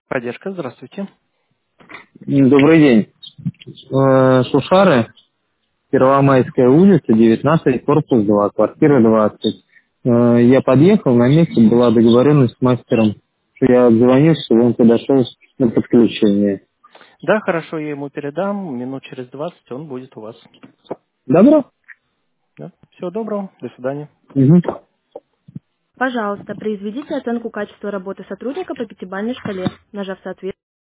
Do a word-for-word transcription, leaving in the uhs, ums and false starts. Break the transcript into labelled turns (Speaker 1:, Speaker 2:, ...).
Speaker 1: Поддержка, здравствуйте.
Speaker 2: М, Добрый день. Э, Шушары, Первомайская улица, девятнадцать, корпус два, квартира двадцать. Э, Я подъехал, на месте была договоренность с мастером, что я отзвонился, чтобы он подошел на подключение.
Speaker 1: Да, хорошо, я ему передам. Минут через двадцать он будет у вас.
Speaker 2: Добро?
Speaker 1: Да? Всего доброго. До свидания.
Speaker 2: Мгм.
Speaker 3: Пожалуйста, произведите оценку качества работы сотрудника по пятибалльной шкале, нажав соответствие.